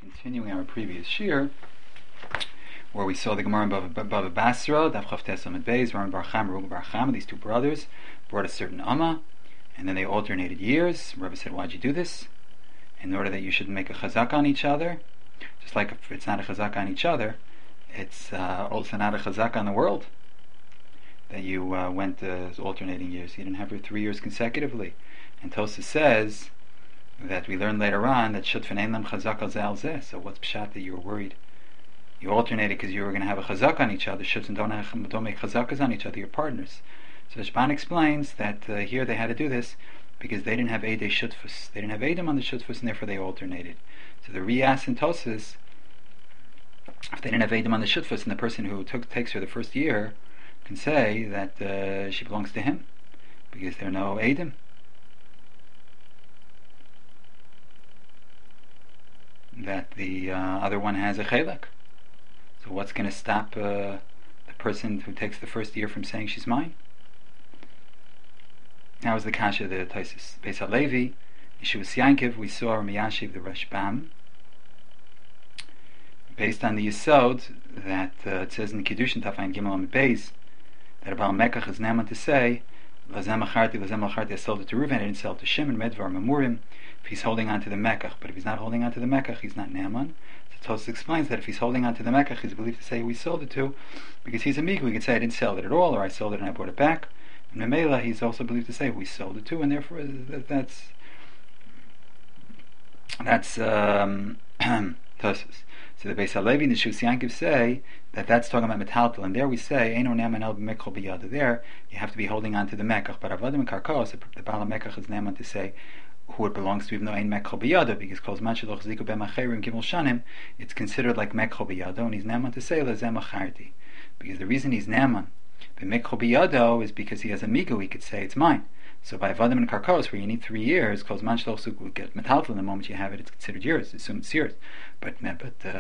Continuing our previous shir, where we saw the Gemara in Bava Basra, Daf Chav Tes Amud Beis, Ram Bar Chama, Reuben Bar Chama, these two brothers brought a certain Amma, and then they alternated years. Rebbe said, why'd you do this? In order that you shouldn't make a chazak on each other. Just like if it's not a chazak on each other, it's also not a chazak on the world. That you went alternating years. You didn't have your 3 years consecutively. And Tosas says that we learned later on that shutfan ein lam chazak al zal zeh. So what's pshat that you were worried? You alternated because you were going to have a chazak on each other. Shutfan don't make chazakas on each other, your partners. So Shban explains that here they had to do this because they didn't have Eidei Shutfus. They didn't have Eidim on the Shutfus, and therefore they alternated. So the Riyas and Tosas, if they didn't have Eidim on the Shutfus, and the person who takes her the first year can say that she belongs to him because there are no Eidim. That the other one has a chelek. So what's going to stop the person who takes the first year from saying she's mine? That was the kasha of the Taisis. Beis HaLevi, Yeshua Yankiv, we saw Miyashiv the Rashbam, based on the Yesod that it says in the Kiddushin Tafayin Gimel Amud Beis that a Baal Mekach is naman to say Lazem Acharti I sold it to Reuven, I didn't sell it to Shimon, Medvar Memurim. If he's holding on to the Mekach, but if he's not holding on to the Mekach, he's not Naaman. So Tosfos explains that if he's holding on to the Mekach, he's believed to say who he sold it to, because he's a Migu. He can say I didn't sell it at all, or I sold it and I brought it back. And Memela, he's also believed to say who he sold it to, and therefore that's Tosfos. So the Beis HaLevi and the Shus Yankiv say that that's talking about metaltal, and there we say Eino Naaman El B'Mekol B'Yada. There you have to be holding on to the Mekach, but Avadim and Karkos, the Baal Mekach is Naaman to say who it belongs to, even though Ein Mekol B'Yada, because Kol Zman Shelo Chaziko B'Macherim Gimel Shanim, it's considered like Mekol B'Yada, and he's Naaman to say Lazem Acharti, because the reason he's Naaman B'Mekol B'Yada is because he has a migu. He could say it's mine. So by Avadim and Karkos, where you need 3 years, Kol Zman Shelo Chaziko would get metaltal. The moment you have it, it's considered yours. Assume it's yours. But by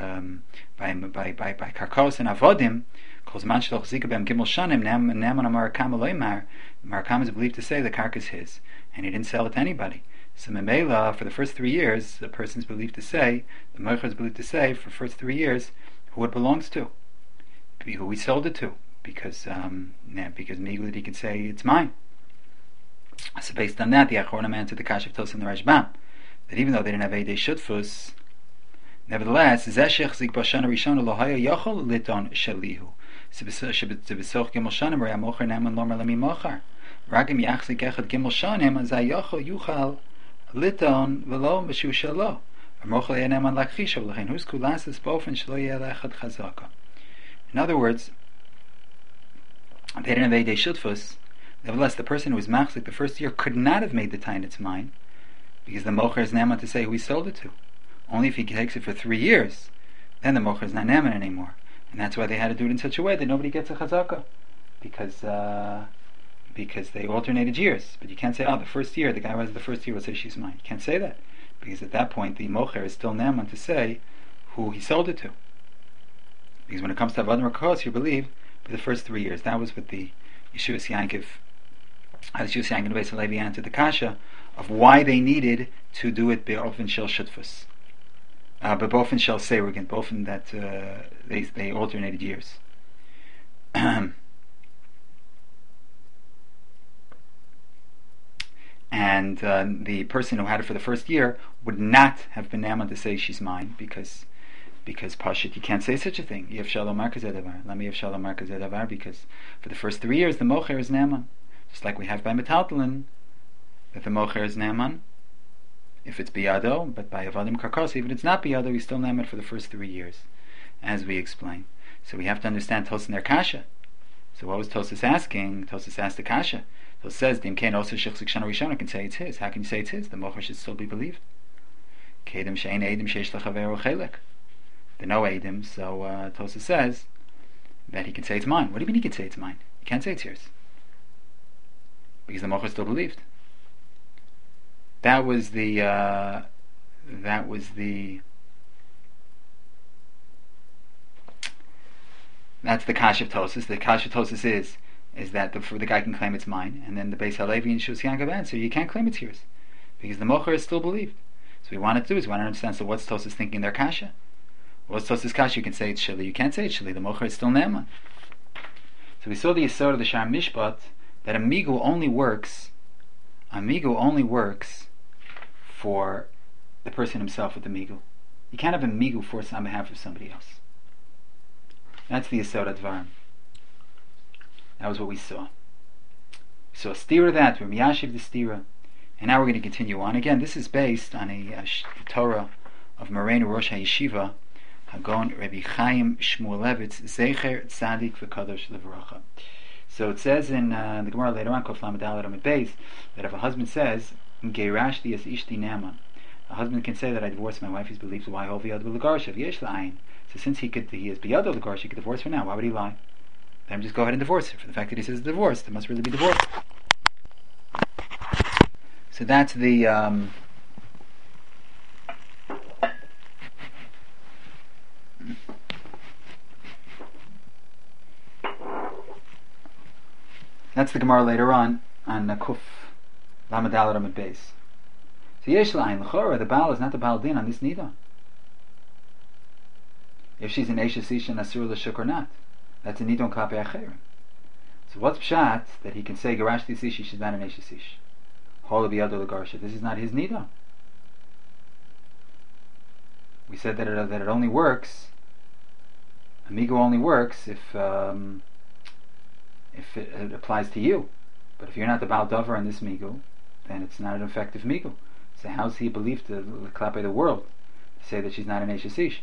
Karkos and Avadim, Kol Zman Shelo Chaziko B'Gimel Shanim, Naaman Amarakam Eloimar, Marakam is believed to say the karka is his, and he didn't sell it to anybody. So Memela, for the first 3 years, the person's believed to say, the Moicher is believed to say, for the first 3 years, who it belongs to, who he sold it to, because legally he can say it's mine. So based on that, the Achronim answered the Kasha of Tos and the Rashbam, that even though they didn't have Eidei Shutfus, nevertheless, Zeshech Zik Bashana Rishon Elohaya Yochol Liton Shalihu. Sebesoch Gimel Shanim Raya Mocher Naaman Lomer Lami Mocher. Ragim Yachzik Echad Gimel Shanim Azay Yochol Yuchal Liton Velo Meshu Shalo. Mocher Naaman Lakchisha V'Lechein Hus Kulasas Bofen Shlo Yeh Echad Chazaka. In other words, they didn't have Eidei Shutfus. Nevertheless, the person who was machzik the first year could not have made the tain it's mine, because the mocher is naman to say who he sold it to. Only if he takes it for 3 years, then the mocher is not naman anymore, and that's why they had to do it in such a way that nobody gets a chazaka, because they alternated years. But you can't say, the first year the guy who has the first year will say she's mine. You can't say that, because at that point the mocher is still naman to say who he sold it to. Because when it comes to avodim rakos, you believe for the first 3 years. That was what the Yeshua Yankiv. As Yeshua Yankiv and Beis HaLevi answered the kasha of why they needed to do it be'ofen shel shutfus, but be'ofen shel seirugin, be'ofen that they alternated years. And the person who had it for the first year would not have been naman to say she's mine, because Pashit, you can't say such a thing. Yev Shalom Mar Kazeh Davar. Lami Yev Shalom Mar Kazeh Davar, because for the first 3 years the mocher is naman, just like we have by metaltalin that the mocher is naman if it's biyado, but by avadim karkos, even if it's not biyado, he's still naman for the first 3 years, as we explain. So we have to understand Tos and their kasha. So what was Tosas asking? Tosas asked the kasha. Tosas says, Dim Kain also Shechzik Shana Rishona can say it's his. How can you say it's his? The mocher should still be believed. Kedem Shein Eidim Sheish Lechaveru Chelek. There are no Eidim, so Tosas says that he can say it's mine. What do you mean he can say it's mine? You can't say it's yours, because the mocher still believed. That's the kash of Tosas. The kash of Tosas is that the guy can claim it's mine, and then the Beis HaLevi and Shus Yankiv answer, you can't claim it's yours, because the mocher is still believed. So we want to do is we want to understand, so what's Tosas thinking their kasha? What's Tosas kasha? You can say it's shili, you can't say it's shili, the mocher is still ne'eman. So we saw the yisod of the Shar Mishpat, that a migu only works for the person himself with the migu. You can't have a migu forced on behalf of somebody else. That's the yisod advarim. That was what we saw. So a stira that, we're miyashiv the stira. And now we're going to continue on. Again, this is based on a Torah of Moreinu Rosh HaYeshiva, Hagon Rabbi Chaim Shmulevitz, Zecher Tzadik V'Kadosh Levracha. So it says in the Gemara later on, Kof Lamed Daled Amud Beis, that if a husband says, Geirashti es ishti ne'eman, a husband can say that I divorced my wife, he's believed, why hovi yad v'legarshav, yesh la'ayin. So since he is biyad v'legarshav, he could divorce her now, why would he lie? Let him just go ahead and divorce her. For the fact that he says divorce, there must really be divorce. So that's the Gemara later on Kuf Lamed Daled Amud Beis. So yesh la'ayin l'chora, the Baal is not the Baal Din on this nida. If she's an Eishes Ish and Asur l'shuk or not, that's a nidon klapei acherim. So what's pshat that he can say Garash this Ish, she's not an Eishes Ish? This is not his nida. We said that it only works. Amigo only works if it applies to you. But if you're not the Baal Dover on this migu, then it's not an effective migu. So how's he believed to clap the world to say that she's not an Eishes Ish?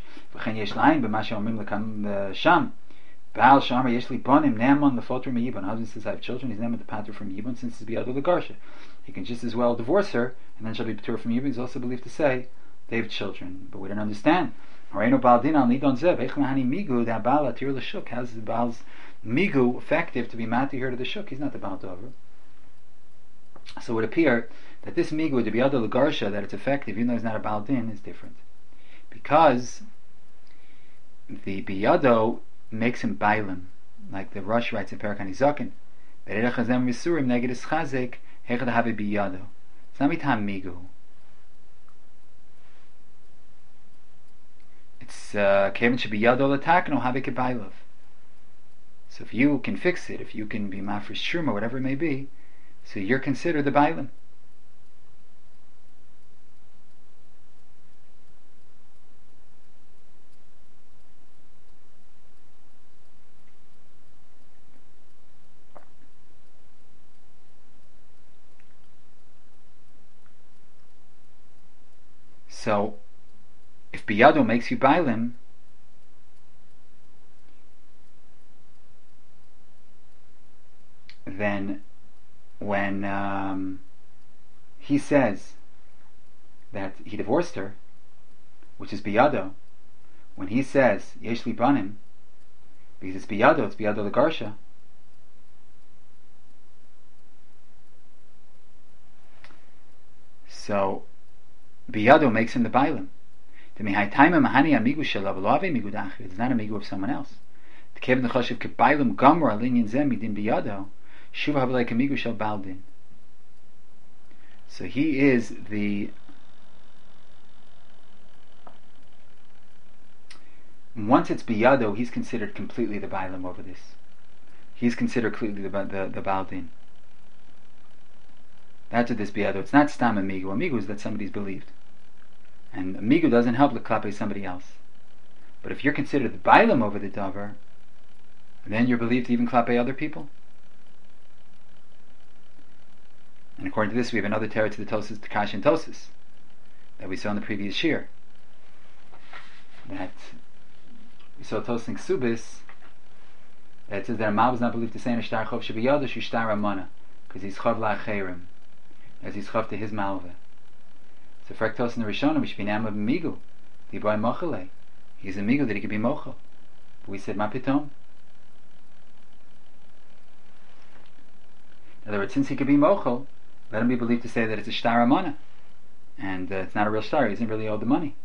Baal Shamar Yeshli Bonim Ne'eman Lefotr Me'Yibon. Husband says I have children. He's ne'eman to pater from Yibon since it's biyado legarsha. He can just as well divorce her and then she'll be patur from Yibon. He's also believed to say they have children, but we don't understand. Hareinu Baal Din al Nidon Zev Eich Mahani Migu Da Baal Atir L'Shuk. How's the Baal's migu effective to be mati here to the shuk? He's not the Baal Dover. So it would appear that this migu the biyado legarsha, that it's effective even though he's not a Baal Din, is different because the biyado makes him bailim, like the Rosh writes in Perak Hanizakin. It's not mitam migu. It's kevin shebiyado latakno habek bailov. So if you can fix it, if you can be mafresh shuma, whatever it may be, so you're considered the bailim. So, if biyado makes you bailim, then when he says that he divorced her, which is biyado, when he says yesh li banim, because it's biyado legarsha, so biyado makes him the bailim. It's not a migu of someone else. So he is the once it's biyado, he's considered completely the bailim over this. He's considered completely the Baal Din. That's what this biyado. It's not stam amigu. Amigu is that somebody's believed, and amigu doesn't help l'klape somebody else. But if you're considered the bailim over the davar, then you're believed to even klape other people. And according to this, we have another terror to the Tosis, Takash and Tosis, that we saw in the previous shir. That we saw Tosing Subis, that it says that a Mal was not believed to say in a shtar chov shebiyado shtar amana, because he's chov la'acherim, as he's chov to his malva. So for Tosing the Rishonim, we should be nam of migu, the boy mochale. He's a migu that he could be mochel. But we said mapitom. In other words, since he could be mochel, let him be believed to say that it's a shtar amana, and it's not a real shtar. He doesn't really owe the money.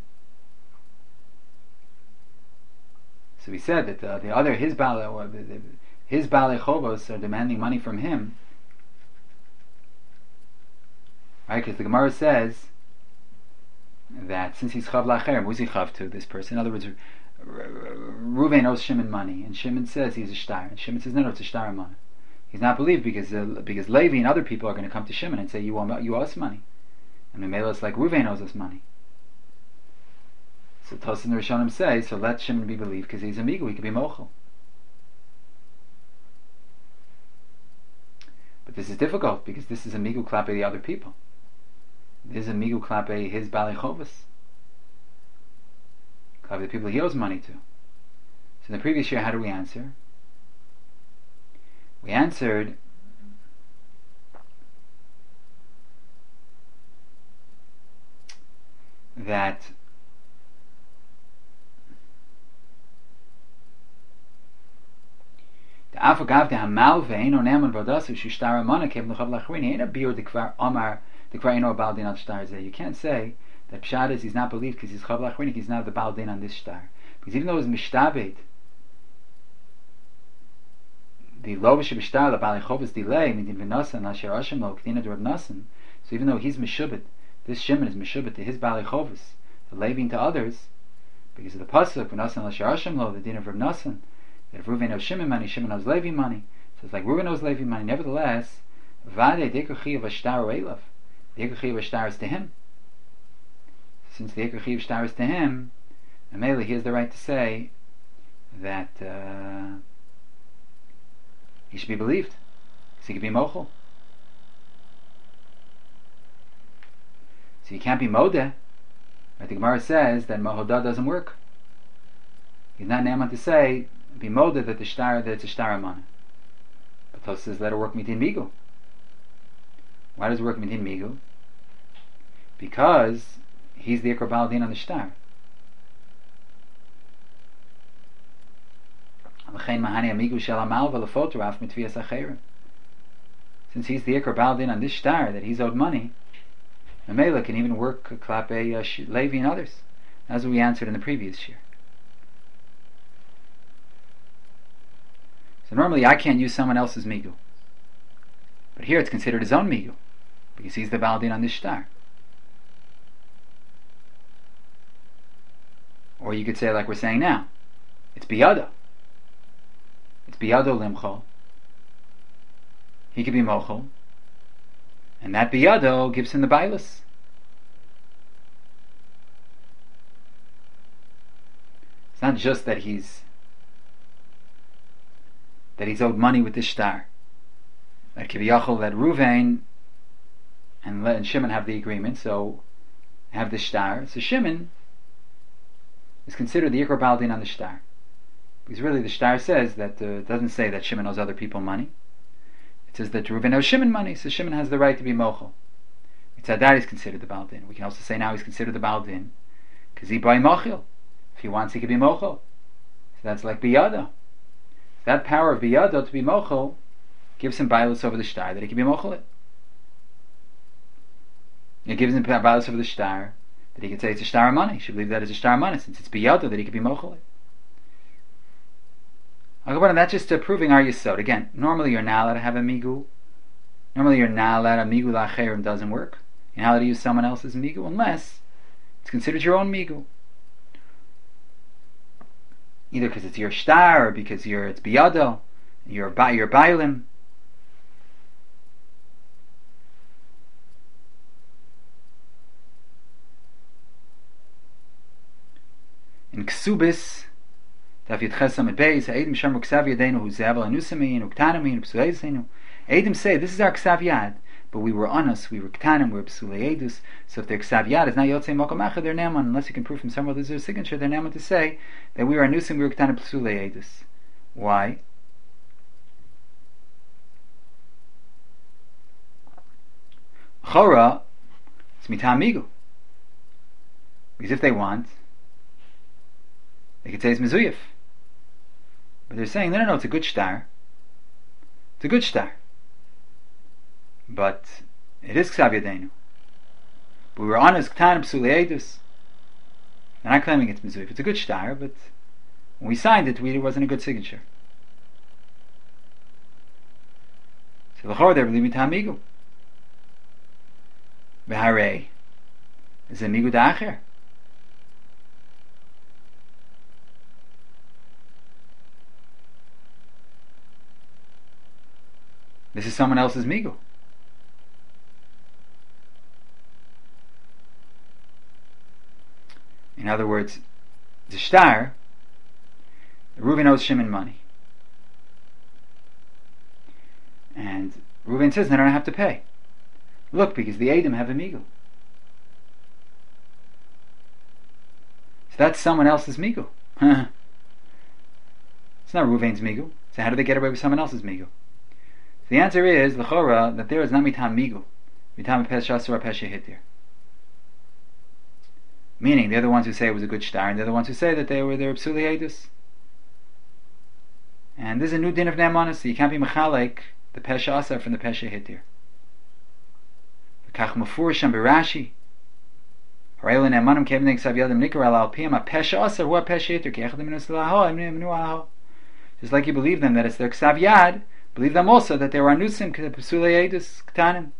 So we said that the other his balei chovos are demanding money from him, right? Because the Gemara says that since he's chav lacher, who's he chav to? This person. In other words, Ruvain owes Shimon money, and Shimon says he's a shtar, and Shimon says no, it's a shtar money. He's not believed because Levi and other people are going to come to Shimon and say you owe us money, and Memela it's like Ruvain owes us money. So Tosin and Rishonim say, so let Shimon be believed because he's a migu, he could be mochel. But this is difficult because this is a migu klape the other people. This is a migu klape his balei chovos, klape the people he owes money to. So in the previous year, how do we answer? We answered that the afagav de hamal ve'ein oneman v'adasu shishtar amana kev l'chav lachrin ain't a biur dekvar amar dekvar eno baldin al shtar zeh. You can't say that pshat is he's not believed because he's chav lachrin, he's not the baldin on this shtar, because even though it's mishtabed the lovish b'shtar the balei chovos delay midin v'nasan asher asham lo k'dina d'Rav Nasan. So even though he's mishubet, this Shimon is mishubet to his balei chovos, the levin to others, because of the pasuk v'nasan asher asham lo the din of Rav Nasan, that if Reuven owes Shimon money, Shimon owes Levi money. So it's like Reuven owes Levi money. Nevertheless, vade de'ekar of ashtar oelav, the ekar of ashtar is to him. Since the ekar of ashtar is to him, Amela he has the right to say that he should be believed, because he could be mochel. So you can't be modeh. Right? The Gemara says that mohodah doesn't work. He's not ne'aman to say be modeh that it's a shtar amana. But Tos says let it work mitin migu. Why does it work mitin migu? Because he's the ikar baldin on the shtar. Since he's the ikar baldin on this shtar that he's owed money, Mamela can even work klape Levi and others, as we answered in the previous year. So normally I can't use someone else's migu, but here it's considered his own migu because he's the baldin on this shtar. Or you could say like we're saying now, it's biyado. It's biyado limchol. He could be mochel, and that biyado gives him the bailus. It's not just that he's owed money with this shtar. That kiviyachol, that Ruvain and Shimon have the agreement, so have the shtar. So Shimon is considered the ikar baldin on the shtar, because really the shtar says that it doesn't say that Shimon owes other people money. It says that Reuven owes Shimon money, so Shimon has the right to be mochel. Mitzadar is considered the baldin. We can also say now he's considered the baldin because he by mochel. If he wants, he can be mochel. So that's like biyado. That power of biyado to be mochel gives him bailus over the shtar that he can be mochel it. It gives him bailus over the shtar that he can say it's a shtar money. He should believe that it's a shtar money since it's biyado that he can be mochel it. And that's just proving our yesod. Again, normally you're not allowed to have a migu. Normally you're not allowed a migu lacherim doesn't work. You're not allowed to use someone else's migu unless it's considered your own migu. Either because it's your shtar or because it's biyado, your bailim. In ksubis, Edim say this is our ksav yad, but we were honest, we were ktanim, we were psulei edus. So if their ksav yad is not yotzei makom achad, they're neman. Unless you can prove from somewhere there's a signature, they're neman to say that we were anusim, we were ktanim psulei edus. Why? Chora, it's mitam migu. Because if they want, they could say it's mezuyif. But they're saying, no, it's a good shtar. It's a good shtar. But it is ksav yadeinu. But we were honest, k'tanim psulei edus. They're not claiming it's mezuyif. It's a good shtar, but when we signed it, it wasn't a good signature. So the chor they're believing tamigu. V'harei. It's a migu da'acher. This is someone else's migu. In other words, the shtar, Reuven owes Shimon money. And Reuven says, I don't have to pay. Look, because the Edom have a migu. So that's someone else's migu. It's not Reuven's migu. So how do they get away with someone else's migu? So the answer is, l'chora, that there is not mitam migu, mitam pesh asur or pesh hitir. Meaning, they're the ones who say it was a good shtar, and they're the ones who say that they were psuli edus. And this is a new din of ne'emanus, so you can't be mechalek the pesha asar from the pesha hitir. V'kach mufurisham b'Rashi, harayla ne'emanim kevin ksav yadim nikar al alpiyam a pesha asar hu a pesha hitir ki echad minu salaho emnu alaho. Just like you believe them that it's their ksav yad, believe them also that they were anusim psuli edus ktanim.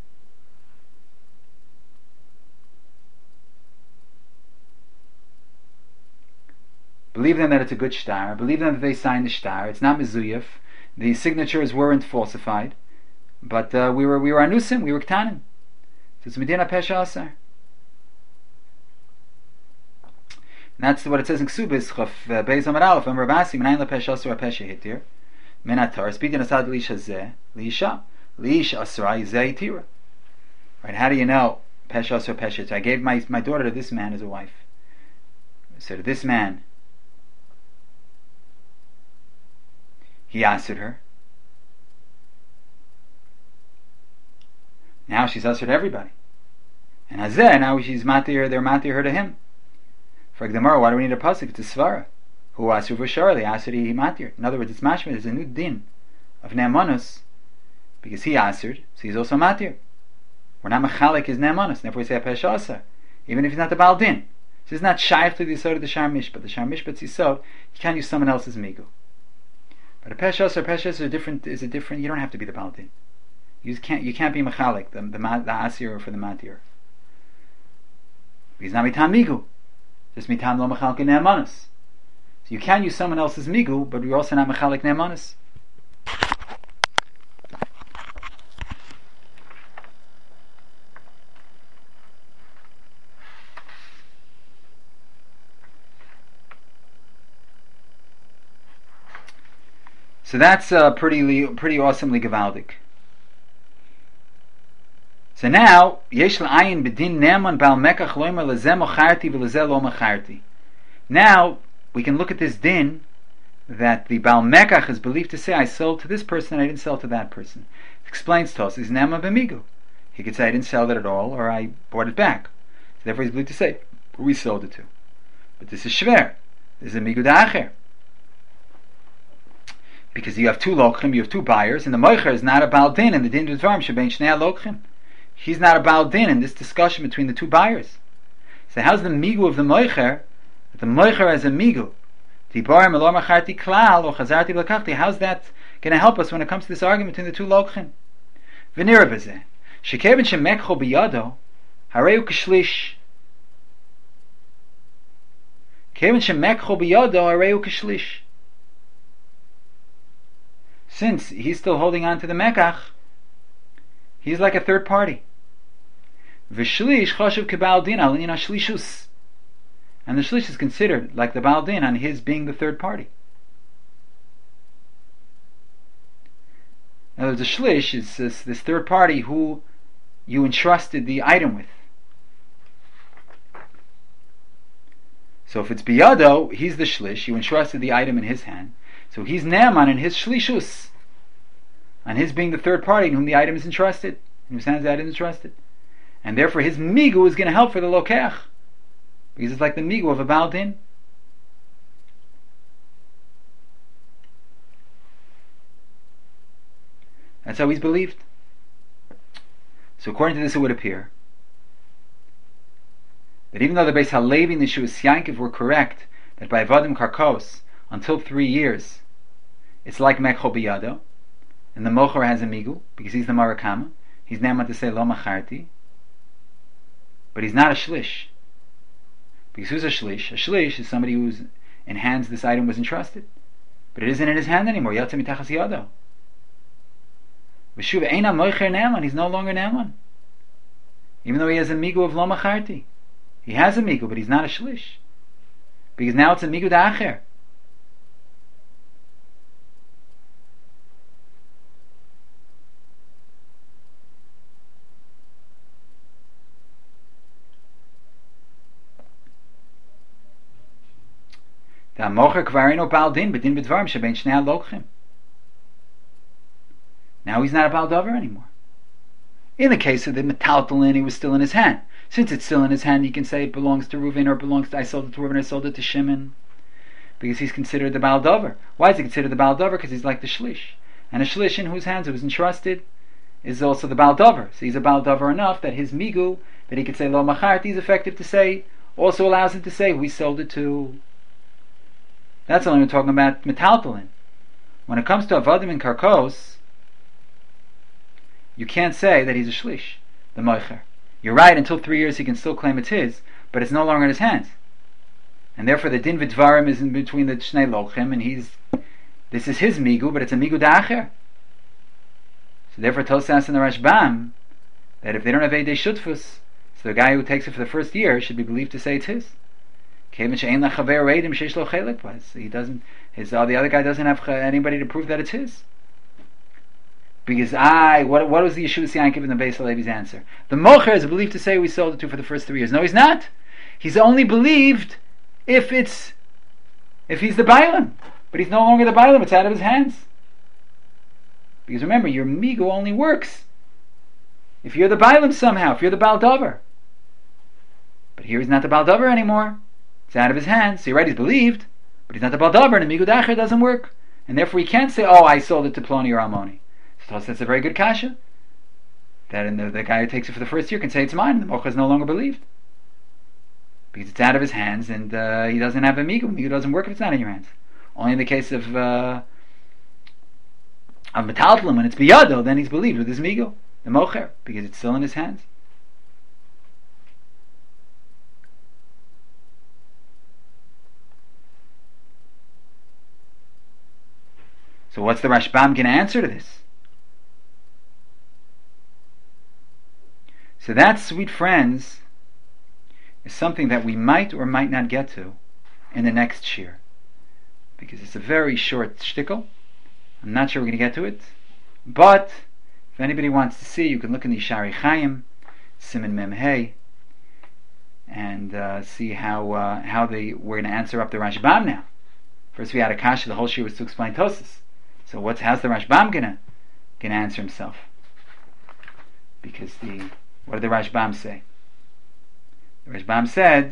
Believe them that it's a good shtar. Believe them that they signed the shtar. It's not mizuyef. The signatures weren't falsified, but we were anusim. We were ktanim. So it's medina pesha asar. That's what it says in Ksubis. Chaf beis amar aleph. Amar Rabasi menayin lepesha asar pesha hitir. Menatar spidin asad liisha zeh liisha liisha asra zeh hitira. Right? How do you know pesha asar pesha hitir? I gave my daughter to this man as a wife. So to this man, he answered her. Now she's answered everybody. And Hazeh, now she's matir, they're matir her to him. For Gemara, why do we need a pasuk? It's a svara. Who answered v'shara? They answered he matir. In other words, it's mashma. There's a new din of ne'emanus because he answered, so he's also matir. We're not mechalik his ne'emanus. Therefore we say a pesha asar, even if he's not the Baal Din. So it's not shaykh to the yisod of the shar mishpat. The shar mishpat's yisod, you can't use someone else's migu. But a pesha asar is a different. You don't have to be the Baal Din. You can't be mechalik the asir for the matir. He's not mitam migu. Just mitam lo mechalik ne'emanus. So you can use someone else's migu, but you're also not mechalik ne'emanus. So that's pretty awesomely gavaldik. So now, yesh la'ayin b'din ne'eman bal mekach loimer lezeh mocharti v'lezeh lo mocharti. Now we can look at this din that the bal mekach is believed to say, I sold to this person and I didn't sell to that person. It explains to us, is ne'eman b'migu. He could say, I didn't sell it at all, or I bought it back. So therefore he's believed to say, we sold it to. But this is shver. This is a migu da'acher. Because you have two lokhim, you have two buyers, and the moicher is not a Baal Din, and the din d'dvarim shebein shnei lokhim. He's not a Baal Din in this discussion between the two buyers. So how's the migu of the moicher? The moicher has a migu. How's that going to help us when it comes to this argument between the two lokhim? V'nira b'zeh shekevin shemekcho biyado hareu k'shlish. Kevin shemekcho biyado hareu k'shlish. Since he's still holding on to the mekach, he's like a third party. V'shlish choshev k'Baal Din al inyan shlishus, and the shlish is considered like the Baal Din on his being the third party. Now, the shlish is this third party who you entrusted the item with. So if it's biyado, he's the shlish. You entrusted the item in his hand. So he's ne'eman in his shlishus, on his being the third party in whom the item is entrusted, in whose hands the item is entrusted. And therefore his migu is going to help for the lokech, because it's like the migu of a Baal Din. That's how he's believed. So according to this it would appear that even though the Beis Halevi and the Yeshua Yankiv were correct, that by Vadim Karkos, until 3 years, it's like Mekho Biyado, and the Mocher has a migu, because he's the Marakama, he's ne'eman to say Lo Macharti, but he's not a Shlish. Because who's a shlish? A shlish is somebody whose in hands this item was entrusted, but it isn't in his hand anymore. Yatsa mitachas yado. V'shuv eina moicher ne'eman. He's no longer ne'eman, even though he has a migu of lo macharti. He has a migu, but he's not a shlish, because now it's a migu da'acher. Now he's not a Baal Dover anymore. In the case of the metaltalin, he was still in his hand. Since it's still in his hand, you can say it belongs to Reuven, or it belongs to, I sold it to Reuven, I sold it to Shimon, because he's considered the Baal Dover. Why is he considered the Baal Dover? Because he's like the Shlish. And a Shlish in whose hands it was entrusted is also the Baal Dover. So he's a Baal Dover enough that his migu, that he could say Lo Macharti, is effective to say, also allows him to say who he sold it to. That's only we're talking about metaltalin. When it comes to avodim and karkos, you can't say that he's a shlish, the moicher. You're right, until 3 years he can still claim it's his, but it's no longer in his hands. And therefore the din v'dvarim is in between the shnei lochim, and this is his migu, but it's a migu da'acher. So therefore Tosas and the Rashbam, that if they don't have Eidei Shutfus, so the guy who takes it for the first year should be believed to say it's his. He doesn't. The other guy doesn't have anybody to prove that it's his. Because what was the Yeshua Yankiv in the Beis Halevi's answer? The mocher is believed to say we sold it to for the first 3 years. No, he's not. He's only believed if he's the Bailam, but he's no longer the Bailam. It's out of his hands. Because remember, your migu only works if you're the Bailam somehow. If you're the Baal Dover. But here he's not the Baal Dover anymore. It's out of his hands. So you're right, he's believed, but he's not the Baal Dover, and the migu da'acher doesn't work. And therefore he can't say, oh, I sold it to Ploni or Almoni. So that's a very good kasha. That the guy who takes it for the first year can say it's mine, and the mocha is no longer believed. Because it's out of his hands, and he doesn't have a migu. Migu doesn't work if it's not in your hands. Only in the case of metaltalin, when it's biyado, then he's believed with his migu, the mocher, because it's still in his hands. So what's the Rashbam going to answer to this? So that, sweet friends, is something that we might or might not get to in the next shir, because it's a very short shtickle. I'm not sure we're going to get to it, but if anybody wants to see, you can look in the Yishari Chaim, Siman Mem Hey, and see how we're going to answer up the Rashbam now. First we had a kasha, the whole shir was to explain Tosas. So how's the Rashbam gonna answer himself? Because what did the Rashbam say? The Rashbam said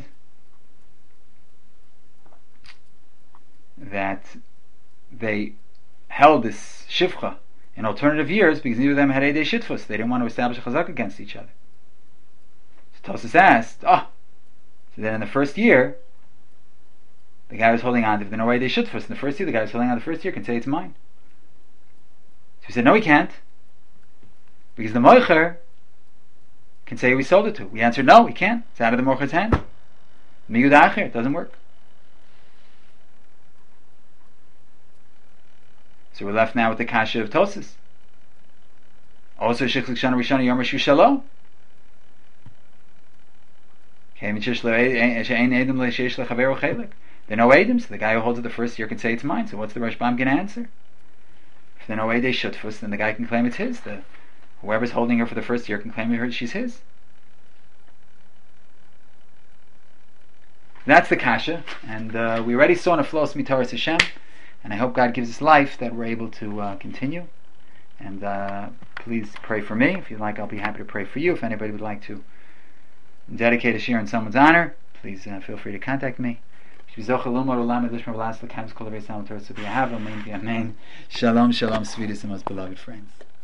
that they held this shivcha in alternative years because neither of them had Eidei Shitfus. They didn't want to establish a chazak against each other. So Tosas asked, so then in the first year, the guy was holding on to the no Eidei Shitfus. In the first year, the guy was holding on to the first year can say it's mine. So he said, no, he can't. Because the moicher can say we sold it to. We answered, no, he can't. It's out of the moicher's hand. Migu da'acher, it doesn't work. So we're left now with the kasha of Tosas. Also, Shechlik Shana Rishana Yom Rishu Shalo. There are no Edim, so the guy who holds it the first year can say it's mine. So what's the Rashbam going to answer? If there are no Eidei Shutfus, then the guy can claim it's his. Whoever's holding her for the first year can claim she's his. That's the kasha, and we already saw in a flow Mitaras Hashem, and I hope God gives us life that we're able to continue. And please pray for me. If you'd like, I'll be happy to pray for you. If anybody would like to dedicate a shir in someone's honor, please feel free to contact me. Shalom, shalom, sweetest and most beloved friends.